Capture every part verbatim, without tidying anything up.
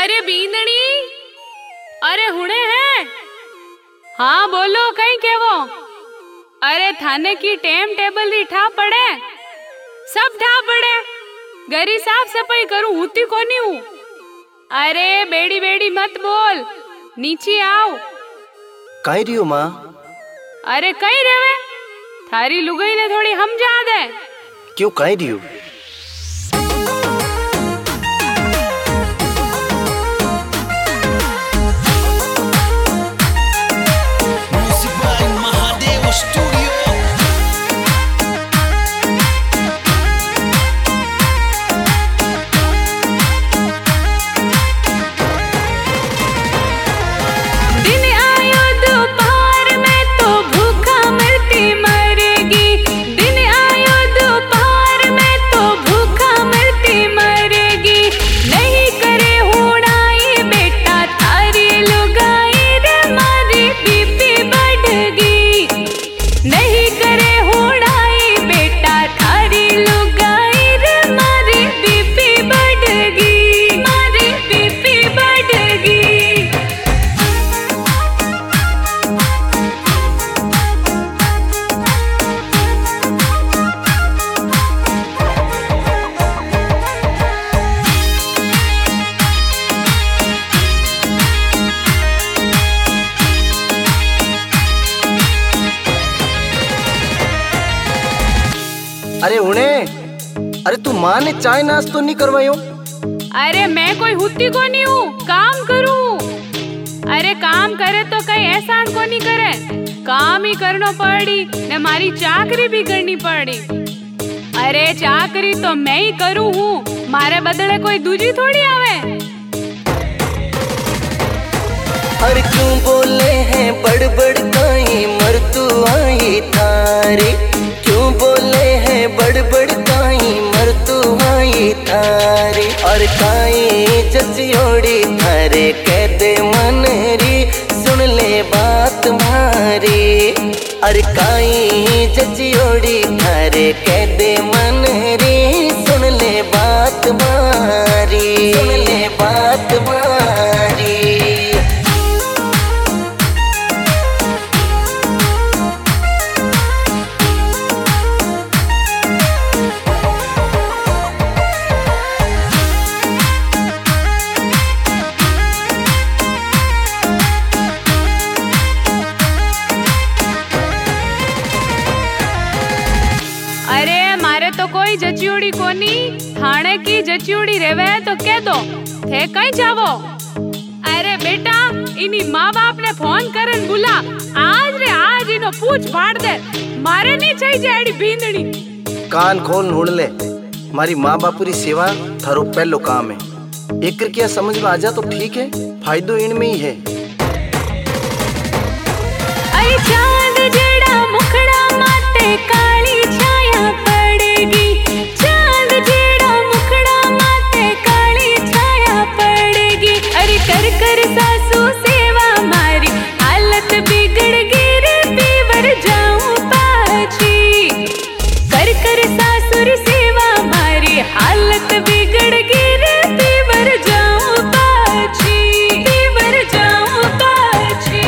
अरे बींदनी, अरे हुणे हैं? हाँ बोलो, कहीं के वो? अरे थाने की टेम टेबल री ठा पड़े, सब ठा पड़े। गरी साफ सफाई करूं होती कोनी हूँ। अरे बेड़ी बेड़ी मत बोल, नीचे आओ। कहीं रियो माँ? अरे कहीं रेवे, थारी लुगाई ने थोड़ी हम जा दे। क्यों कहीं रियो? अरे हुणे, अरे तू माँ ने चाय नाश्तो नहीं करवायो? अरे मैं कोई हुती को नहीं हूँ, काम करूँ। अरे काम करे तो कहीं एहसान को नहीं करे, काम ही करना पड़ी ने मारी चाकरी भी करनी पड़ी। अरे चाकरी तो मैं ही करूँ हूँ, मारे बदले कोई दूजी थोड़ी आवे। अरे क्यों बोले हैं बड़ बड़ काई मर तू आई थारे, क्यों बोले हैं बड़ बड़ काई मर तू आई थारे। और काई जचियोड़ी थारे कह दे मन री, सुन ले बात मारी। और काई जचियोड़ी थारे कह दे मन री, सुन ले बात मारी, सुन ले बात मारी। अरे मारे तो कोई जचियोड़ी कोनी, थाने की जचियोड़ी रेवे तो कह दो थे कहीं जावो। अरे बेटा, इनी माँ बाप ने फोन करन बुला, आज रे आज इनो पूछ फाड़ दे, मारे नहीं चाहिए एड़ी बींदनी। कान खोल ढूंढ ले, मारी माँ बापू री सेवा थारो पहलो काम है। एक क्या समझ में आ जा तो ठीक है, फायदो इनमें ही है। अरे चांद जड़ा मुखड़ा माते काली छाया पड़ेगी, चांद जड़ा मुखड़ा माते काली छाया पड़ेगी। अरे कर कर सासू सेवा मारी, हालत बिगड़ गई रे पीवर जाऊं पाछी। कर कर सासुर सेवा मारी, हालत बिगड़ गई रे पीवर जाऊं पाछी, पीवर जाऊं पाछी।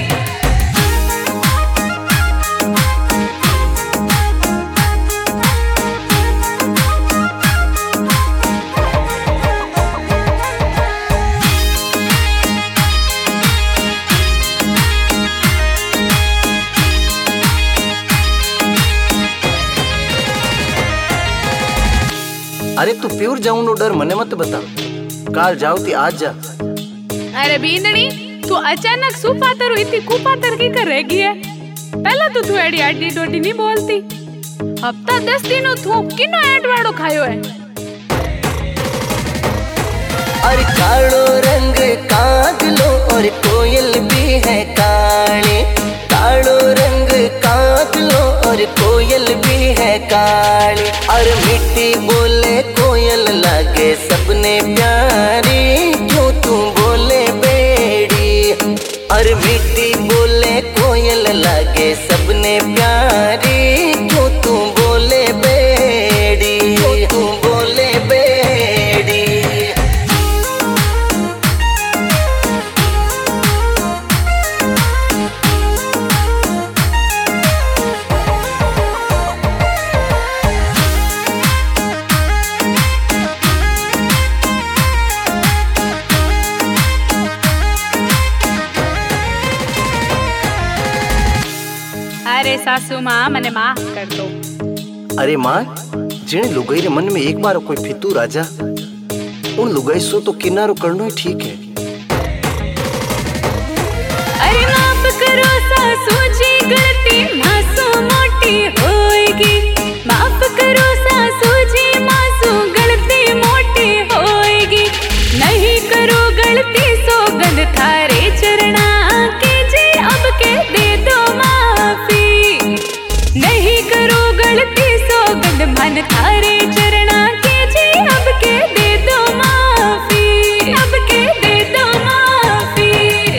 अरे तू प्योर जाऊं नो डर मने मत बता, काल जाओ ती आज जा। अरे बींदनी, तू अचानक सुपातर इतनी कुपातर की कर रहेगी है? पहले तो तू एडी आडी डोडी नहीं बोलती, हफ्ता दस दिनों तू किनो एडवाड़ो खायो है। अरे कालो रंग कागलो और कोयल भी है काले, कालो रंग कागलो और कोयल भी है काले। और मिट्टी बोले कोयल लागे सबने प्यारी, क्यों तू बोले बेड़ी। और मिट्टी बोले कोयल लागे सबने प्यारी, क्यों तू बोले बेड़ी, क्यों तू बोले बेड़ी। अरे सासू माँ मने माफ कर दो। अरे माँ, जिन लुगाई रे मन में एक बार कोई फितूर आ जा, उन लुगाई सो तो किनारो करना ही ठीक है। अरे माफ करो सासू जी, गलती मासूम मोटी होएगी। माफ करो सासू जी, मासूम गलती मोटी होएगी। नहीं करो गलती सौगंध थारे चरणा के जी, अब के दे दो माफी। नहीं करो गलती सौगंध मन थारे चरणा के जी, अब के दे दो माफी, अब के दे दो माफी।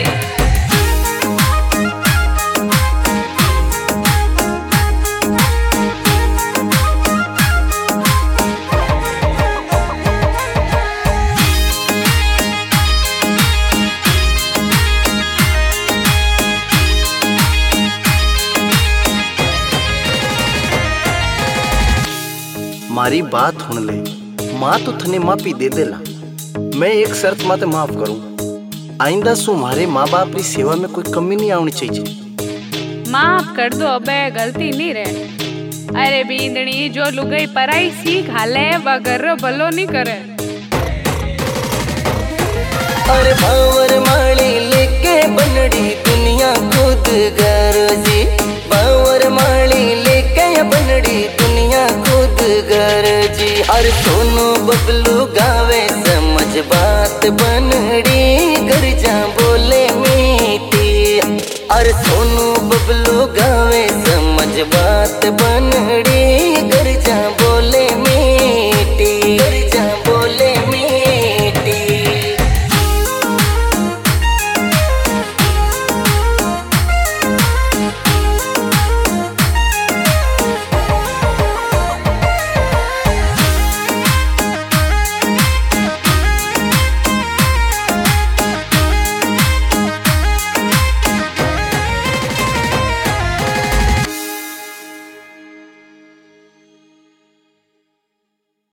मारी बात सुन ले, माँ तो थने माफी दे देला। मैं एक शर्त माते माफ करूं, आइंदा सु मारे माँ बाप की सेवा में कोई कमी नहीं आनी चाहिए। माफ कर दो, अबे गलती नहीं रहे। अरे बींदनी, जो लुगाई पराई सीख हाले वह घर भलो नहीं करे। अरे बावर माली लेके बनड़ी दुनिया खुद गरजी, बावर माली लेके बनड़ी दुनिया खुद गरजी। अरे सोनू बबलू गावे समझ बात बनड़ी, घर जा बोले मीठी। अरे सोनू बबलू गावे समझ बात बनड़ी, घर जा बोले